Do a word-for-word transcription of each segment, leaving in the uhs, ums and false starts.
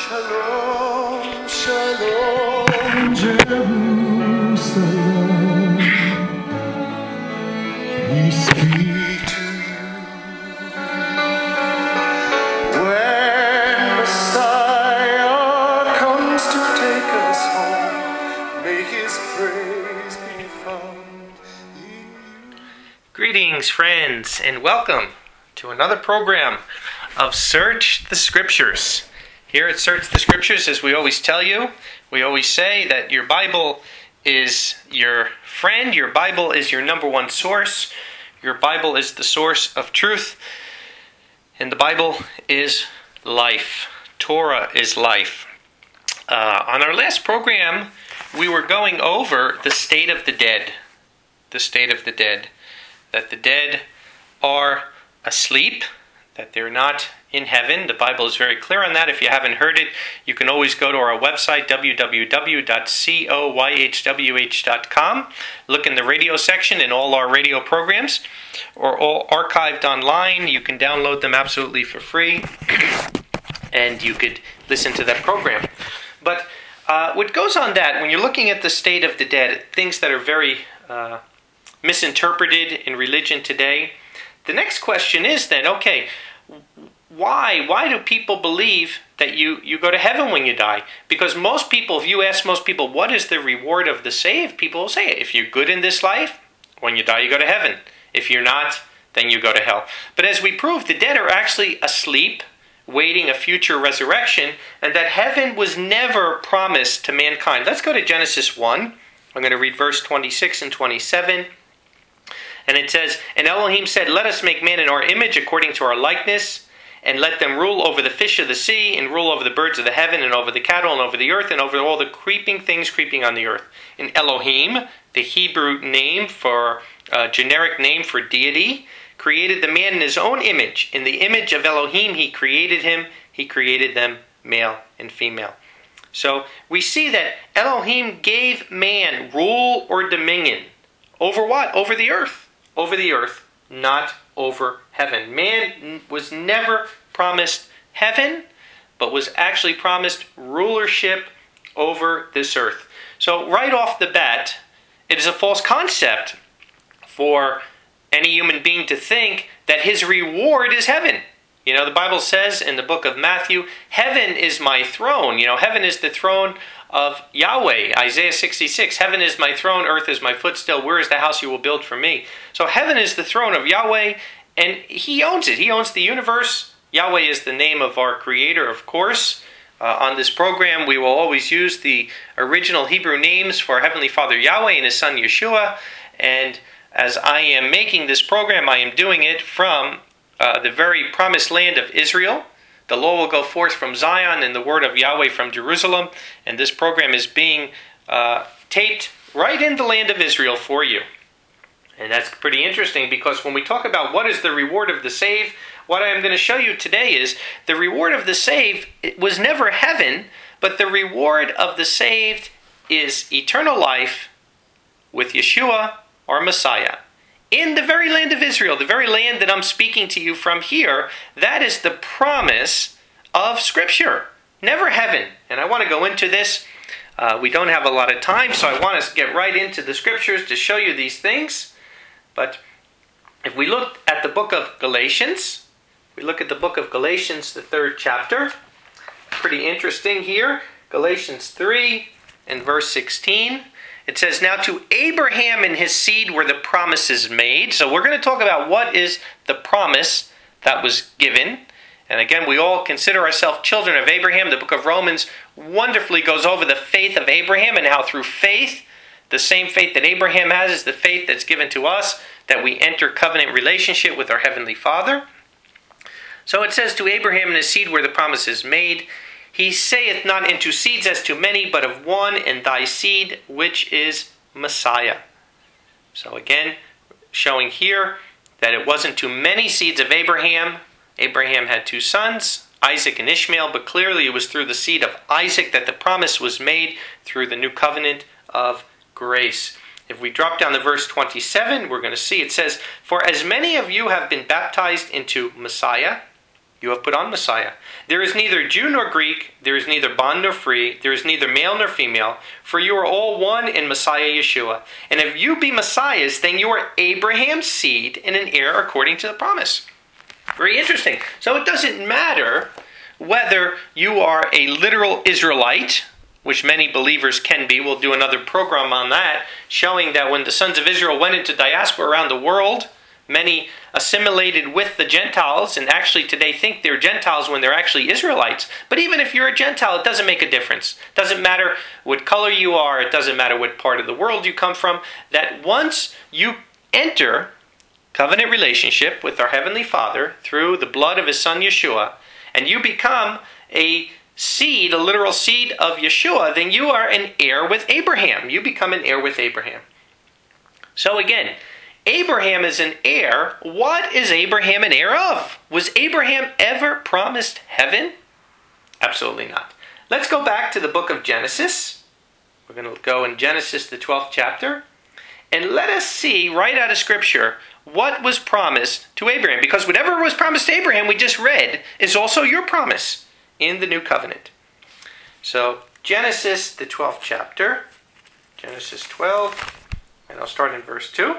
Shalom, shalom, Jerusalem. We speak to you when Messiah comes to take us home. May his praise be found in you. Greetings, friends, and welcome to another program of Search the Scriptures. Here at Search the Scriptures, as we always tell you, we always say that your Bible is your friend, your Bible is your number one source, your Bible is the source of truth, and the Bible is life. Torah is life. Uh, on our last program, we were going over the state of the dead. The state of the dead. That the dead are asleep, that they're not in heaven. The Bible is very clear on that. If you haven't heard it, you can always go to our website, w w w dot coyhwh dot com. Look in the radio section in all our radio programs, or all archived online. You can download them absolutely for free, and you could listen to that program. But uh, what goes on that, when you're looking at the state of the dead, things that are very uh, misinterpreted in religion today, the next question is then, okay, Why? Why do people believe that you, you go to heaven when you die? Because most people, if you ask most people, what is the reward of the saved? People will say, if you're good in this life, when you die you go to heaven. If you're not, then you go to hell. But as we proved, the dead are actually asleep, waiting a future resurrection, and that heaven was never promised to mankind. Let's go to Genesis one. I'm going to read verse twenty-six and twenty-seven. And it says, And Elohim said, Let us make man in our image according to our likeness, and let them rule over the fish of the sea, and rule over the birds of the heaven, and over the cattle, and over the earth, and over all the creeping things creeping on the earth. And Elohim, the Hebrew name for, uh, generic name for deity, created the man in his own image. In the image of Elohim he created him. He created them male and female. So we see that Elohim gave man rule or dominion. Over what? Over the earth. Over the earth, not over heaven. Man was never promised heaven, but was actually promised rulership over this earth. So right off the bat, it is a false concept for any human being to think that his reward is heaven. You know, the Bible says in the book of Matthew, heaven is my throne. You know, heaven is the throne of Yahweh. Isaiah sixty-six, heaven is my throne, earth is my footstool. Where is the house you will build for me? So heaven is the throne of Yahweh, and he owns it. He owns the universe. Yahweh is the name of our Creator, of course. Uh, on this program, we will always use the original Hebrew names for Heavenly Father Yahweh and His Son Yeshua. And as I am making this program, I am doing it from uh, the very promised land of Israel. The law will go forth from Zion and the word of Yahweh from Jerusalem. And this program is being uh, taped right in the land of Israel for you. And that's pretty interesting, because when we talk about what is the reward of the saved, what I am going to show you today is the reward of the saved it was never heaven, but the reward of the saved is eternal life with Yeshua, our Messiah. In the very land of Israel, the very land that I'm speaking to you from here, that is the promise of Scripture. Never heaven. And I want to go into this. Uh, we don't have a lot of time, so I want to get right into the Scriptures to show you these things. But if we look at the book of Galatians, we look at the book of Galatians, the third chapter. Pretty interesting here. Galatians three and verse sixteen. It says, Now to Abraham and his seed were the promises made. So we're going to talk about what is the promise that was given. And again, we all consider ourselves children of Abraham. The book of Romans wonderfully goes over the faith of Abraham and how through faith, the same faith that Abraham has is the faith that's given to us, that we enter covenant relationship with our Heavenly Father. So it says, To Abraham and his seed were the promises made. He saith not into seeds as to many, but of one, and thy seed, which is Messiah. So again, showing here that it wasn't to many seeds of Abraham. Abraham had two sons, Isaac and Ishmael, but clearly it was through the seed of Isaac that the promise was made through the new covenant of grace. If we drop down to verse twenty-seven, we're going to see it says, For as many of you have been baptized into Messiah, You have put on Messiah. There is neither Jew nor Greek, there is neither bond nor free, there is neither male nor female, for you are all one in Messiah Yeshua. And if you be Messiahs, then you are Abraham's seed and an heir according to the promise. Very interesting. So it doesn't matter whether you are a literal Israelite, which many believers can be. We'll do another program on that, showing that when the sons of Israel went into diaspora around the world, many assimilated with the Gentiles, and actually today think they're Gentiles when they're actually Israelites. But even if you're a Gentile, it doesn't make a difference. It doesn't matter what color you are. It doesn't matter what part of the world you come from. That once you enter covenant relationship with our Heavenly Father through the blood of His Son Yeshua, and you become a seed, a literal seed of Yeshua, then you are an heir with Abraham. You become an heir with Abraham. So again, Abraham is an heir. What is Abraham an heir of? Was Abraham ever promised heaven? Absolutely not. Let's go back to the book of Genesis. We're going to go in Genesis, the twelfth chapter, and let us see right out of Scripture what was promised to Abraham. Because whatever was promised to Abraham, we just read, is also your promise in the new covenant. So, Genesis, the twelfth chapter, Genesis twelve, and I'll start in verse two.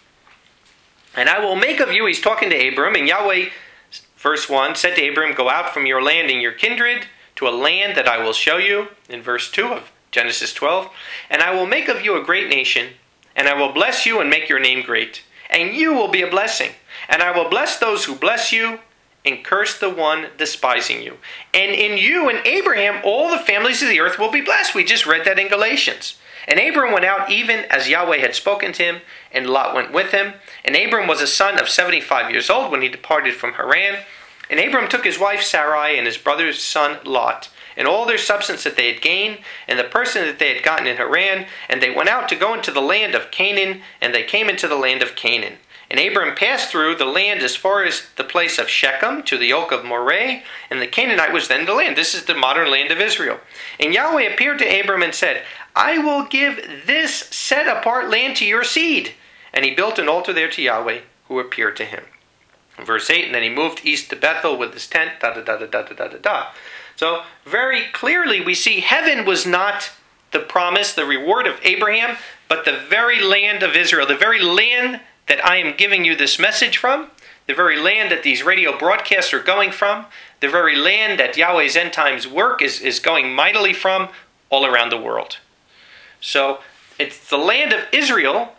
And I will make of you, he's talking to Abram, and Yahweh, verse one, said to Abram, go out from your land and your kindred to a land that I will show you, in verse two of Genesis twelve. And I will make of you a great nation, and I will bless you and make your name great, and you will be a blessing. And I will bless those who bless you, and curse the one despising you. And in you and Abraham, all the families of the earth will be blessed. We just read that in Galatians. And Abram went out even as Yahweh had spoken to him, and Lot went with him. And Abram was a son of seventy-five years old when he departed from Haran. And Abram took his wife Sarai and his brother's son Lot, and all their substance that they had gained, and the person that they had gotten in Haran, and they went out to go into the land of Canaan, and they came into the land of Canaan. And Abram passed through the land as far as the place of Shechem to the oak of Moreh, and the Canaanite was then the land. This is the modern land of Israel. And Yahweh appeared to Abram and said, I will give this set-apart land to your seed. And he built an altar there to Yahweh, who appeared to him. Verse eight, and then he moved east to Bethel with his tent, da-da-da-da-da-da-da-da. So, very clearly we see heaven was not the promise, the reward of Abraham, but the very land of Israel, the very land that I am giving you this message from, the very land that these radio broadcasts are going from, the very land that Yahweh's end times work is, is going mightily from all around the world. So it's the land of Israel,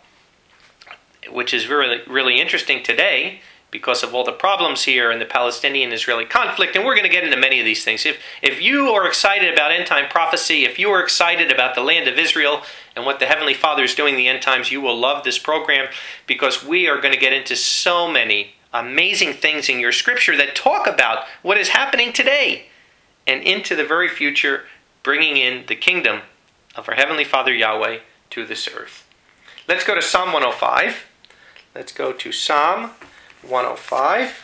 which is really, really interesting today because of all the problems here in the Palestinian-Israeli conflict, and we're going to get into many of these things. If, if you are excited about end-time prophecy, if you are excited about the land of Israel and what the Heavenly Father is doing in the end times, you will love this program because we are going to get into so many amazing things in your Scripture that talk about what is happening today and into the very future, bringing in the kingdom of our Heavenly Father Yahweh to this earth. Let's go to Psalm one oh five. Let's go to Psalm one oh five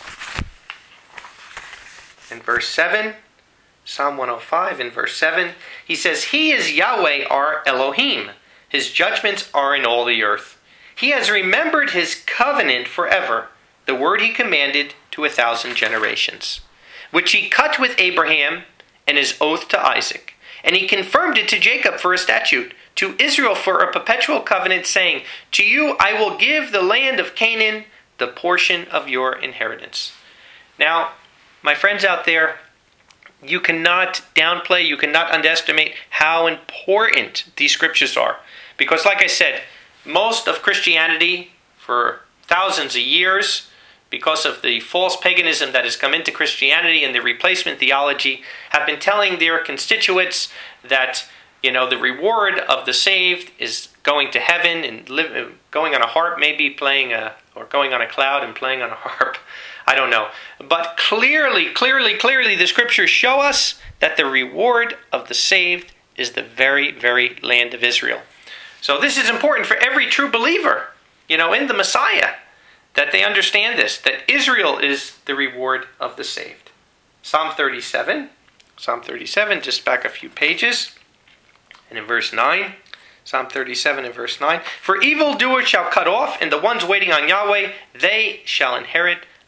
and verse seven. Psalm one oh five and verse seven. He says, He is Yahweh our Elohim. His judgments are in all the earth. He has remembered His covenant forever, the word He commanded to a thousand generations, which He cut with Abraham and His oath to Isaac. And He confirmed it to Jacob for a statute, to Israel for a perpetual covenant, saying, To you I will give the land of Canaan, the portion of your inheritance. Now, my friends out there, you cannot downplay, you cannot underestimate how important these scriptures are. Because like I said, most of Christianity for thousands of years, because of the false paganism that has come into Christianity and the replacement theology, have been telling their constituents that, you know, the reward of the saved is going to heaven and live, going on a harp, maybe playing a, or going on a cloud and playing on a harp. I don't know. But clearly, clearly, clearly the scriptures show us that the reward of the saved is the very, very land of Israel. So this is important for every true believer, you know, in the Messiah, that they understand this, that Israel is the reward of the saved. Psalm thirty-seven, Psalm thirty-seven, just back a few pages, and in verse nine, Psalm thirty-seven and verse nine, For evildoers shall cut off, and the ones waiting on Yahweh, they shall inherit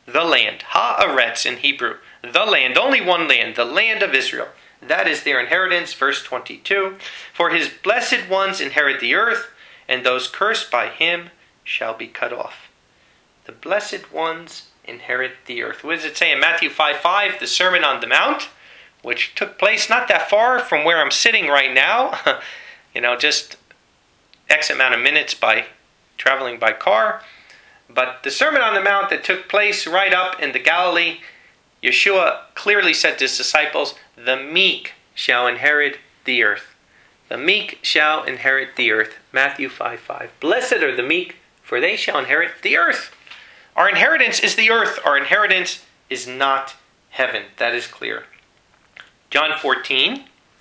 the land. Haaretz in Hebrew. The land, only one land, the land of Israel. That is their inheritance, verse twenty-two. For his blessed ones inherit the earth, and those cursed by him shall be cut off. The blessed ones inherit the earth. What does it say in Matthew five five, the Sermon on the Mount, which took place not that far from where I'm sitting right now, you know, just X amount of minutes by traveling by car. But the Sermon on the Mount that took place right up in the Galilee, Yeshua clearly said to his disciples, the meek shall inherit the earth. The meek shall inherit the earth. Matthew five five. Blessed are the meek, for they shall inherit the earth. Our inheritance is the earth. Our inheritance is not heaven. That is clear. John fourteen.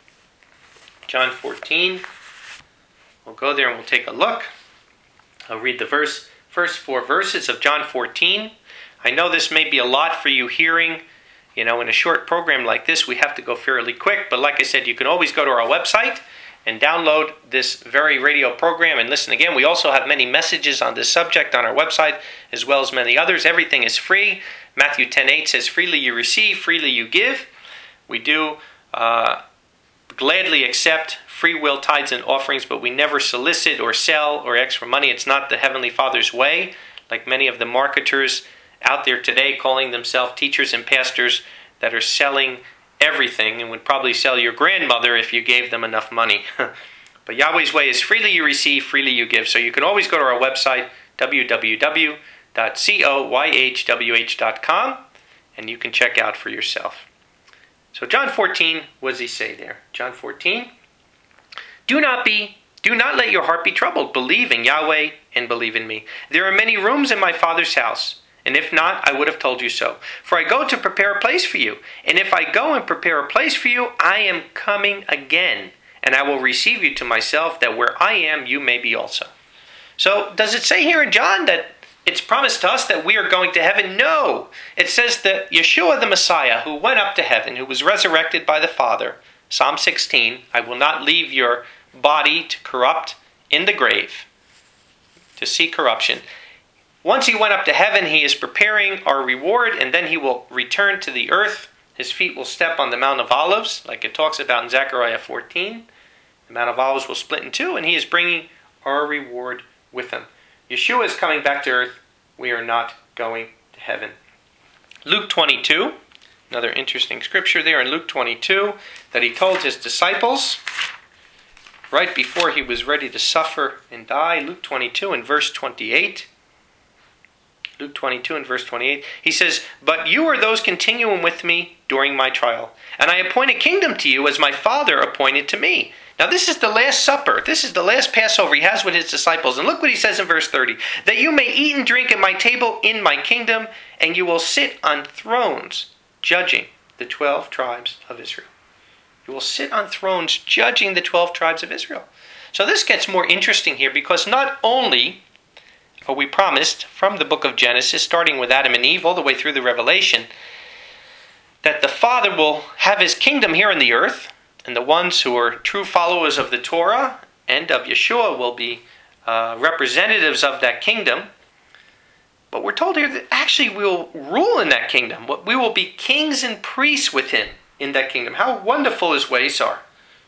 John fourteen. We'll go there and we'll take a look. I'll read the verse, first four verses of John fourteen. I know this may be a lot for you hearing. You know, in a short program like this, we have to go fairly quick. But like I said, you can always go to our website and download this very radio program and listen again. We also have many messages on this subject on our website, as well as many others. Everything is free. Matthew ten eight says, freely you receive, freely you give. We do uh, gladly accept free will tithes and offerings, but we never solicit or sell or ask for money. It's not the Heavenly Father's way, like many of the marketers out there today calling themselves teachers and pastors that are selling everything and would probably sell your grandmother if you gave them enough money. But Yahweh's way is freely you receive, freely you give. So you can always go to our website, w w w dot coyhwh dot com, and you can check out for yourself. So John fourteen, what does he say there? John fourteen, do not be, do not let your heart be troubled. Believe in Yahweh and believe in me. There are many rooms in my Father's house. And if not, I would have told you so. For I go to prepare a place for you. And if I go and prepare a place for you, I am coming again. And I will receive you to myself, that where I am, you may be also. So, does it say here in John that it's promised to us that we are going to heaven? No. It says that Yeshua the Messiah, who went up to heaven, who was resurrected by the Father, Psalm sixteen, I will not leave your body to corrupt in the grave, to see corruption. Once he went up to heaven, he is preparing our reward, and then he will return to the earth. His feet will step on the Mount of Olives, like it talks about in Zechariah fourteen. The Mount of Olives will split in two, and he is bringing our reward with him. Yeshua is coming back to earth. We are not going to heaven. Luke twenty-two, another interesting scripture there in Luke twenty-two, that he told his disciples right before he was ready to suffer and die. Luke twenty-two and verse twenty-eight. Luke twenty-two and verse twenty-eight, he says, but you are those continuing with me during my trial, and I appoint a kingdom to you as my Father appointed to me. Now this is the Last Supper. This is the last Passover he has with his disciples. And look what he says in verse thirty, that you may eat and drink at my table in my kingdom, and you will sit on thrones judging the twelve tribes of Israel. You will sit on thrones judging the twelve tribes of Israel. So this gets more interesting here, because not only are we promised from the book of Genesis, starting with Adam and Eve, all the way through the Revelation, that the Father will have his kingdom here on the earth, and the ones who are true followers of the Torah and of Yeshua will be uh, representatives of that kingdom. But we're told here that actually we will rule in that kingdom. We will be kings and priests with him in that kingdom. How wonderful his ways are.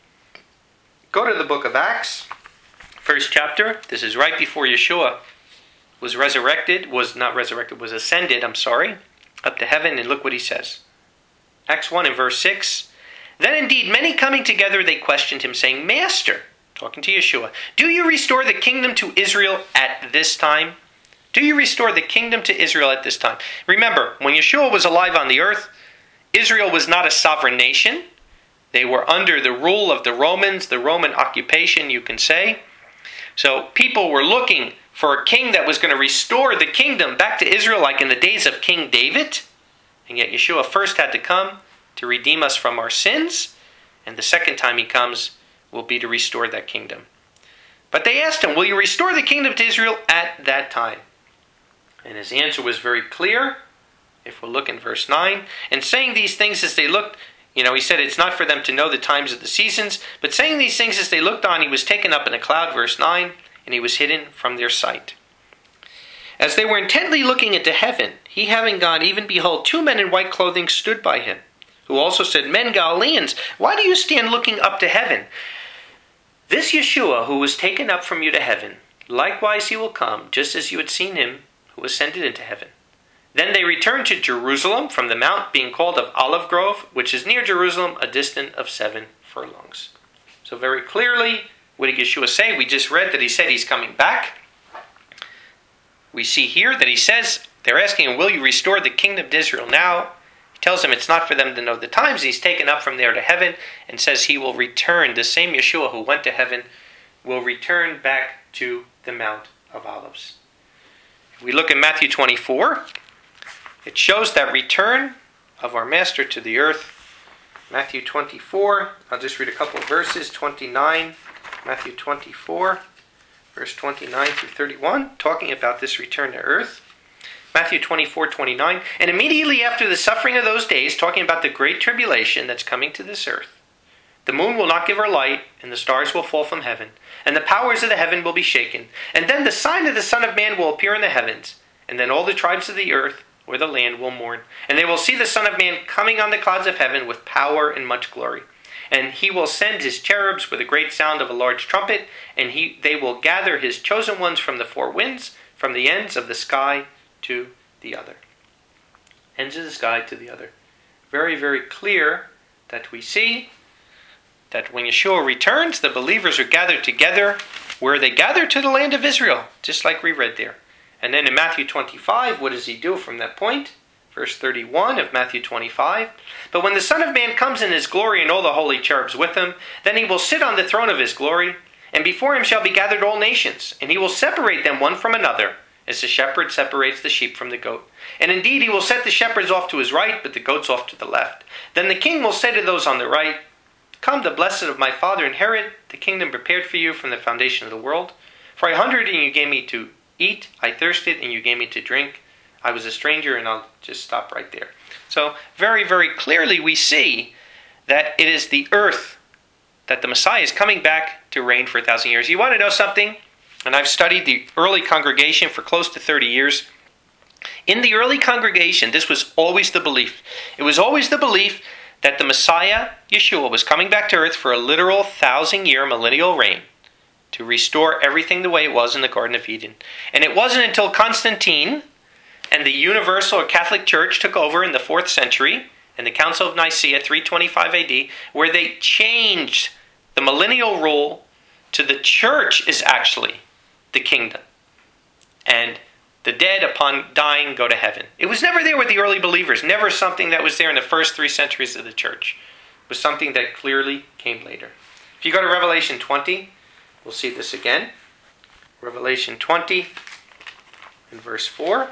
Go to the book of Acts, first chapter. This is right before Yeshua was resurrected, was not resurrected, was ascended, I'm sorry, up to heaven, and look what he says. Acts one and verse six, then indeed many coming together, they questioned him, saying, Master, talking to Yeshua, do you restore the kingdom to Israel at this time? Do you restore the kingdom to Israel at this time? Remember, when Yeshua was alive on the earth, Israel was not a sovereign nation. They were under the rule of the Romans, the Roman occupation, you can say. So people were looking for a king that was going to restore the kingdom back to Israel like in the days of King David. And yet Yeshua first had to come to redeem us from our sins. And the second time he comes will be to restore that kingdom. But they asked him, will you restore the kingdom to Israel at that time? And his answer was very clear. If we'll look in verse nine. And saying these things as they looked, you know, he said it's not for them to know the times of the seasons. But saying these things as they looked on, he was taken up in a cloud, verse nine. And he was hidden from their sight. As they were intently looking into heaven, he having gone, even behold, two men in white clothing stood by him, who also said, Men Galileans, why do you stand looking up to heaven? This Yeshua, who was taken up from you to heaven, likewise he will come, just as you had seen him who ascended into heaven. Then they returned to Jerusalem from the mount being called of Olive Grove, which is near Jerusalem, a distance of seven furlongs. So very clearly, what did Yeshua say? We just read that he said he's coming back. We see here that he says, they're asking him, will you restore the kingdom of Israel now? He tells them it's not for them to know the times. He's taken up from there to heaven and says he will return. The same Yeshua who went to heaven will return back to the Mount of Olives. If we look at Matthew twenty-four, it shows that return of our Master to the earth. Matthew twenty-four, I'll just read a couple of verses, twenty-nine, Matthew twenty-four, verse twenty-nine through thirty-one, talking about this return to earth. Matthew twenty-four, twenty-nine, and immediately after the suffering of those days, talking about the great tribulation that's coming to this earth, the moon will not give her light, and the stars will fall from heaven, and the powers of the heaven will be shaken. And then the sign of the Son of Man will appear in the heavens, and then all the tribes of the earth or the land will mourn. And they will see the Son of Man coming on the clouds of heaven with power and much glory. And he will send his cherubs with a great sound of a large trumpet, and he they will gather his chosen ones from the four winds, from the ends of the sky to the other. Ends of the sky to the other. Very, very clear that we see that when Yeshua returns, the believers are gathered together where they gather to the land of Israel, just like we read there. And then in Matthew twenty-five, what does he do from that point? Verse thirty-one of Matthew twenty-five. But when the Son of Man comes in his glory and all the holy cherubs with him, then he will sit on the throne of his glory, and before him shall be gathered all nations, and he will separate them one from another, as the shepherd separates the sheep from the goat. And indeed he will set the shepherds off to his right, but the goats off to the left. Then the king will say to those on the right, Come, the blessed of my Father, inherit the kingdom prepared for you from the foundation of the world. For I hungered, and you gave me to eat. I thirsted, and you gave me to drink. I was a stranger, and I'll just stop right there. So very, very clearly we see that it is the earth that the Messiah is coming back to reign for a thousand years. You want to know something? And I've studied the early congregation for close to thirty years. In the early congregation, this was always the belief. It was always the belief that the Messiah, Yeshua, was coming back to earth for a literal thousand-year millennial reign to restore everything the way it was in the Garden of Eden. And it wasn't until Constantine and the Universal or Catholic Church took over in the fourth century, in the Council of Nicaea, three twenty-five A D, where they changed the millennial rule to the church is actually the kingdom. And the dead, upon dying, go to heaven. It was never there with the early believers. Never something that was there in the first three centuries of the church. It was something that clearly came later. If you go to Revelation twenty, we'll see this again. Revelation twenty, in verse four.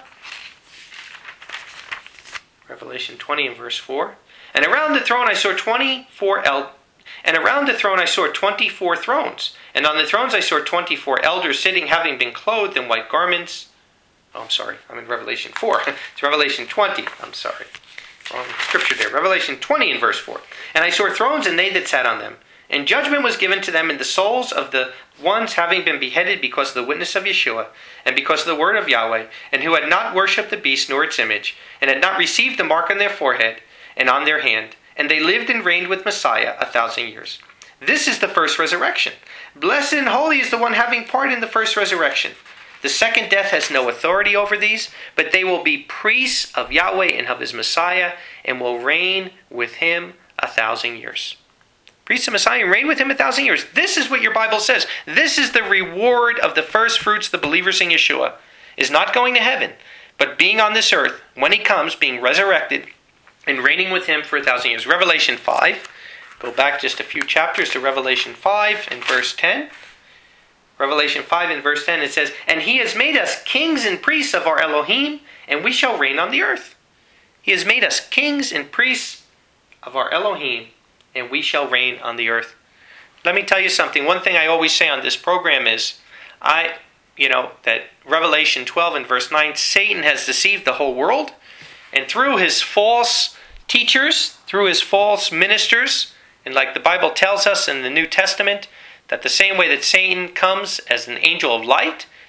Revelation twenty, in verse four. And around the throne I saw twenty-four el- and around the throne I saw twenty-four thrones. And on the thrones I saw twenty-four elders sitting, having been clothed in white garments. Oh, I'm sorry. I'm in Revelation four. It's Revelation twenty. I'm sorry. Wrong scripture there. Revelation twenty in verse four. And I saw thrones and they that sat on them. And judgment was given to them in the souls of the ones having been beheaded because of the witness of Yeshua, and because of the word of Yahweh, and who had not worshipped the beast nor its image, and had not received the mark on their forehead and on their hand. And they lived and reigned with Messiah a thousand years. This is the first resurrection. Blessed and holy is the one having part in the first resurrection. The second death has no authority over these, but they will be priests of Yahweh and of his Messiah, and will reign with him a thousand years. Priests of Messiah and reign with him a thousand years. This is what your Bible says. This is the reward of the first fruits, the believers in Yeshua, is not going to heaven, but being on this earth, when he comes, being resurrected, and reigning with him for a thousand years. Revelation five. Go back just a few chapters to Revelation five and verse ten. Revelation five and verse ten, it says, And he has made us kings and priests of our Elohim, and we shall reign on the earth. He has made us kings and priests of our Elohim, and we shall reign on the earth. Let me tell you something. One thing I always say on this program is, I, you know, that Revelation twelve and verse nine, Satan has deceived the whole world, and through his false teachers, through his false ministers, and like the Bible tells us in the New Testament, that the same way that Satan comes as an angel of light,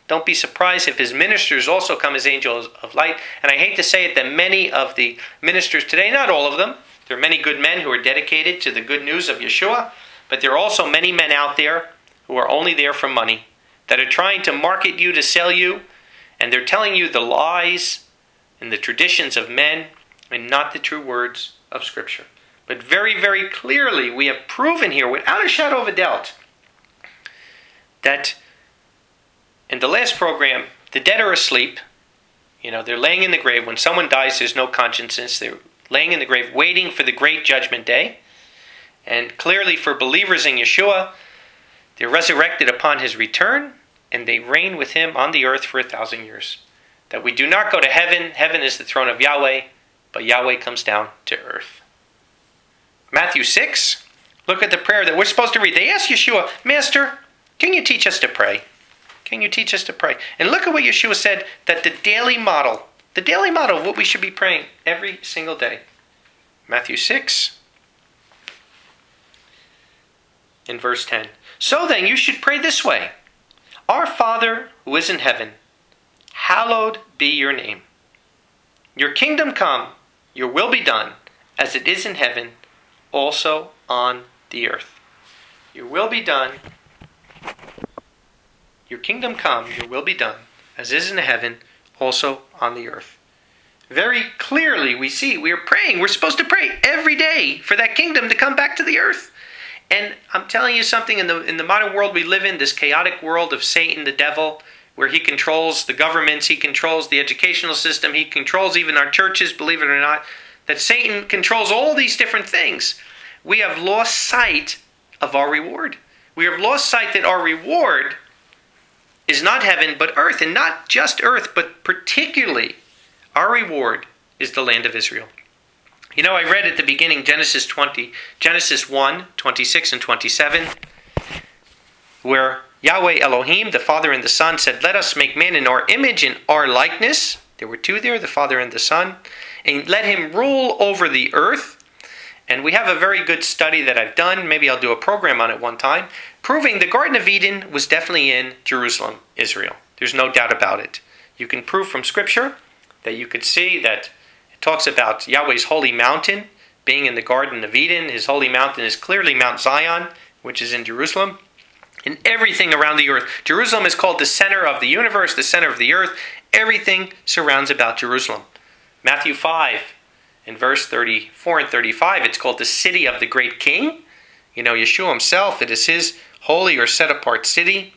Don't be surprised if his ministers also come as angels of light. And I hate to say it that many of the ministers today, not all of them, there are many good men who are dedicated to the good news of Yeshua, but there are also many men out there who are only there for money, that are trying to market you, to sell you, and they're telling you the lies and the traditions of men and not the true words of Scripture. But very, very clearly we have proven here, without a shadow of a doubt, that in the last program, the dead are asleep. You know, they're laying in the grave. When someone dies, there's no conscience. They're laying in the grave, waiting for the great judgment day. And clearly for believers in Yeshua, they're resurrected upon his return, and they reign with him on the earth for a thousand years. That we do not go to heaven. Heaven is the throne of Yahweh, but Yahweh comes down to earth. Matthew six, look at the prayer that we're supposed to read. They ask Yeshua, Master, can you teach us to pray? Can you teach us to pray? And look at what Yeshua said, that the daily model, the daily model of what we should be praying every single day. Matthew six, in verse ten. So then you should pray this way. Our Father who is in heaven, hallowed be your name. Your kingdom come, your will be done, as it is in heaven, also on the earth. Your will be done. Your kingdom come, your will be done, as is in heaven, also on the earth. Very clearly we see, we are praying, we're supposed to pray every day for that kingdom to come back to the earth. And I'm telling you something, in the in the modern world we live in, this chaotic world of Satan, the devil, where he controls the governments, he controls the educational system, he controls even our churches, believe it or not, that Satan controls all these different things. We have lost sight of our reward. We have lost sight that our reward is not heaven but earth, and not just earth, but particularly our reward is the land of Israel. You know, I read at the beginning Genesis twenty, Genesis one, twenty-six and twenty-seven, where Yahweh Elohim, the Father and the Son, said, let us make man in our image and our likeness. There were two there, the Father and the Son. And let him rule over the earth. And we have a very good study that I've done. Maybe I'll do a program on it one time, proving the Garden of Eden was definitely in Jerusalem, Israel. There's no doubt about it. You can prove from Scripture that you could see that it talks about Yahweh's holy mountain being in the Garden of Eden. His holy mountain is clearly Mount Zion, which is in Jerusalem. And everything around the earth. Jerusalem is called the center of the universe, the center of the earth. Everything surrounds about Jerusalem. Matthew five, in verse thirty-four and thirty-five, it's called the city of the great king. You know, Yeshua himself, it is his holy or set apart city.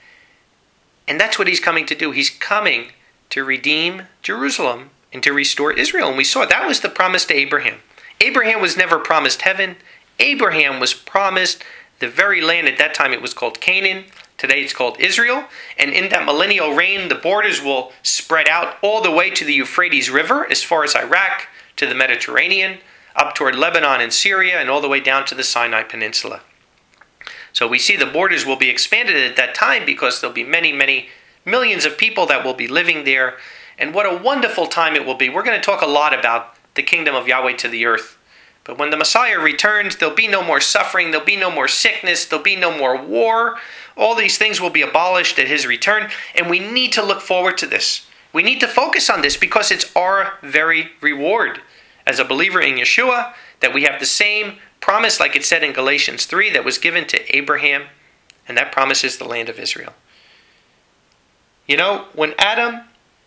And that's what he's coming to do. He's coming to redeem Jerusalem and to restore Israel. And we saw that was the promise to Abraham. Abraham was never promised heaven. Abraham was promised the very land. At that time it was called Canaan. Today it's called Israel. And in that millennial reign, the borders will spread out all the way to the Euphrates River, as far as Iraq, to the Mediterranean, up toward Lebanon and Syria, and all the way down to the Sinai Peninsula. So we see the borders will be expanded at that time because there'll be many, many millions of people that will be living there. And what a wonderful time it will be. We're going to talk a lot about the kingdom of Yahweh to the earth. But when the Messiah returns, there'll be no more suffering, there'll be no more sickness, there'll be no more war. All these things will be abolished at his return, and we need to look forward to this. We need to focus on this because it's our very reward as a believer in Yeshua, that we have the same promise, like it said in Galatians three, that was given to Abraham, and that promise is the land of Israel. You know, when Adam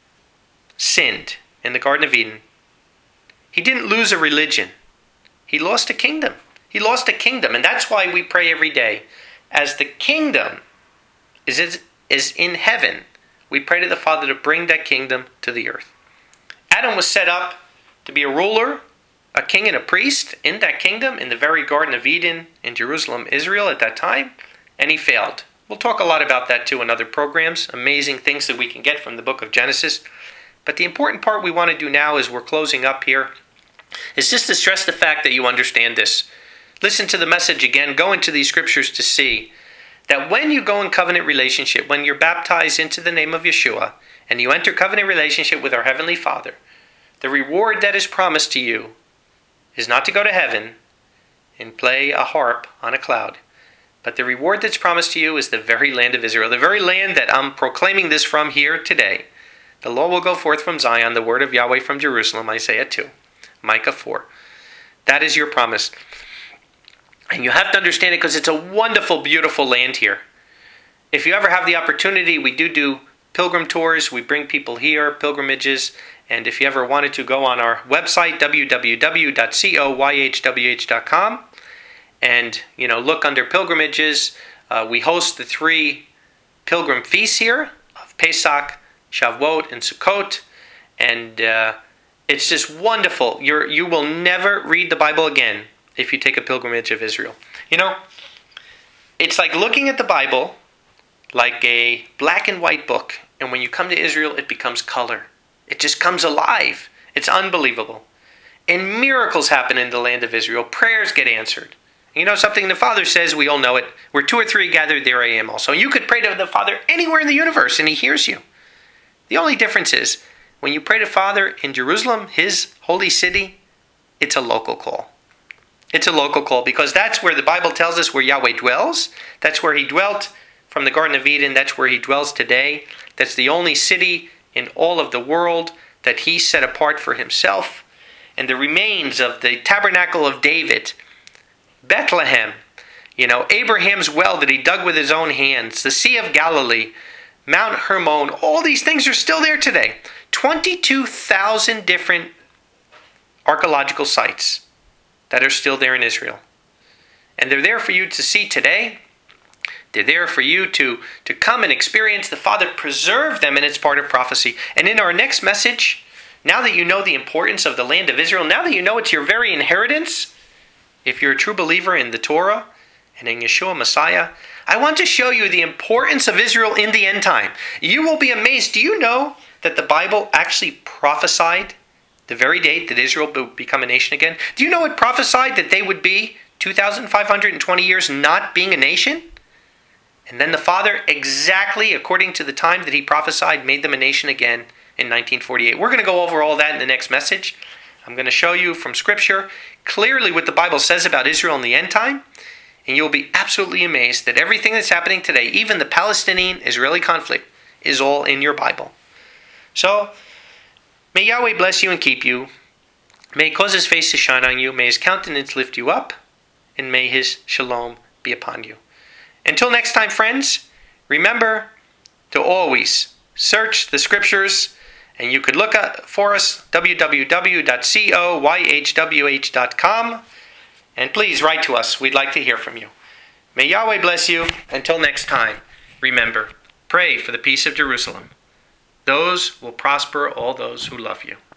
sinned in the Garden of Eden, he didn't lose a religion. He lost a kingdom. He lost a kingdom. And that's why we pray every day. As the kingdom is, is in heaven, we pray to the Father to bring that kingdom to the earth. Adam was set up to be a ruler, a king and a priest in that kingdom, in the very Garden of Eden in Jerusalem, Israel at that time, and he failed. We'll talk a lot about that too in other programs, amazing things that we can get from the book of Genesis. But the important part we want to do now as we're closing up here is just to stress the fact that you understand this. Listen to the message again. Go into these scriptures to see that when you go in covenant relationship, when you're baptized into the name of Yeshua, and you enter covenant relationship with our Heavenly Father, the reward that is promised to you is not to go to heaven and play a harp on a cloud, But the reward that's promised to you is the very land of Israel, the very land that I'm proclaiming this from here today. The law will go forth from Zion, the word of Yahweh from Jerusalem, Isaiah two, Micah four. That is your promise. And you have to understand it because it's a wonderful, beautiful land here. If you ever have the opportunity, we do do pilgrim tours. We bring people here, pilgrimages. And if you ever wanted to, go on our website, w w w dot coyhwh dot com. And, you know, look under pilgrimages. Uh, we host the three pilgrim feasts here of Pesach, Shavuot, and Sukkot. And uh, it's just wonderful. You're, you will never read the Bible again if you take a pilgrimage of Israel. You know, it's like looking at the Bible like a black and white book. And when you come to Israel, it becomes color. It just comes alive. It's unbelievable. And miracles happen in the land of Israel. Prayers get answered. You know something? The Father says, we all know it, where two or three gathered, there I am also. You could pray to the Father anywhere in the universe, and He hears you. The only difference is, when you pray to Father in Jerusalem, His holy city, it's a local call. It's a local call, because that's where the Bible tells us where Yahweh dwells. That's where He dwelt from the Garden of Eden. That's where He dwells today. That's the only city in all of the world that He set apart for Himself. And the remains of the tabernacle of David, Bethlehem, you know, Abraham's well that he dug with his own hands, the Sea of Galilee, Mount Hermon, all these things are still there today. twenty-two thousand different archaeological sites that are still there in Israel. And they're there for you to see today. They're there for you to, to come and experience. The Father preserved them, and it's part of prophecy. And in our next message, now that you know the importance of the land of Israel, now that you know it's your very inheritance, if you're a true believer in the Torah and in Yeshua Messiah, I want to show you the importance of Israel in the end time. You will be amazed. Do you know that the Bible actually prophesied the very date that Israel would become a nation again? Do you know it prophesied that they would be two thousand five hundred twenty years not being a nation? And then the Father, exactly according to the time that He prophesied, made them a nation again in nineteen forty-eight. We're going to go over all that in the next message. I'm going to show you from Scripture clearly what the Bible says about Israel in the end time. And you'll be absolutely amazed that everything that's happening today, even the Palestinian-Israeli conflict, is all in your Bible. So, may Yahweh bless you and keep you. May He cause His face to shine on you. May His countenance lift you up. And may His shalom be upon you. Until next time, friends, remember to always search the Scriptures. And you could look up for us, w w w dot coyhwh dot com. And please write to us. We'd like to hear from you. May Yahweh bless you. Until next time, remember, pray for the peace of Jerusalem. Those will prosper all those who love you.